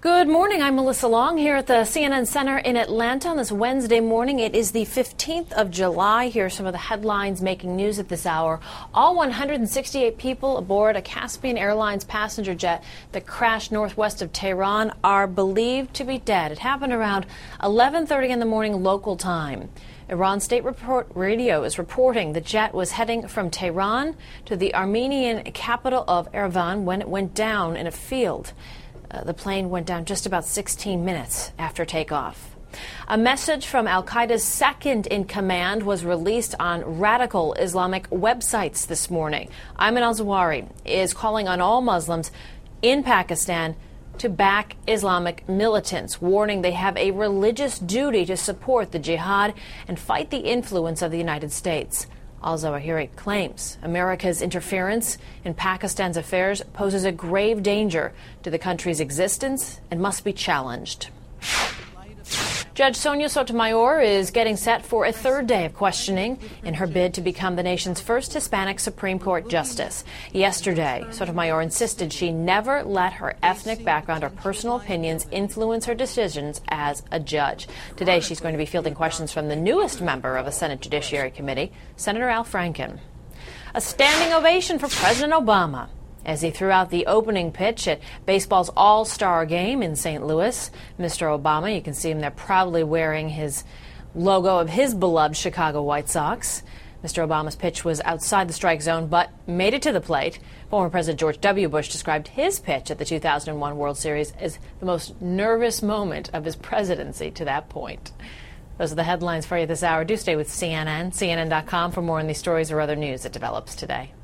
Good morning. I'm Melissa Long here at the CNN Center in Atlanta on this Wednesday morning. It is the 15th of July. Here are some of the headlines making news at this hour. All 168 people aboard a Caspian Airlines passenger jet that crashed northwest of Tehran are believed to be dead. It happened around 11:30 in the morning local time. Iran State Radio is reporting the jet was heading from Tehran to the Armenian capital of Yerevan when it went down in a field. The plane went down just about 16 minutes after takeoff. A message from al-Qaeda's second in command was released on radical Islamic websites this morning. Ayman al-Zawahiri is calling on all Muslims in Pakistan to back Islamic militants, warning they have a religious duty to support the jihad and fight the influence of the United States. Al-Zawahiri claims America's interference in Pakistan's affairs poses a grave danger to the country's existence and must be challenged. Judge Sonia Sotomayor is getting set for a third day of questioning in her bid to become the nation's first Hispanic Supreme Court justice. Yesterday, Sotomayor insisted she never let her ethnic background or personal opinions influence her decisions as a judge. Today, she's going to be fielding questions from the newest member of the Senate Judiciary Committee, Senator Al Franken. A standing ovation for President Obama as he threw out the opening pitch at baseball's All-Star game in St. Louis. Mr. Obama, you can see him there proudly wearing his logo of his beloved Chicago White Sox. Mr. Obama's pitch was outside the strike zone but made it to the plate. Former President George W. Bush described his pitch at the 2001 World Series as the most nervous moment of his presidency to that point. Those are the headlines for you this hour. Do stay with CNN, CNN.com for more on these stories or other news that develops today.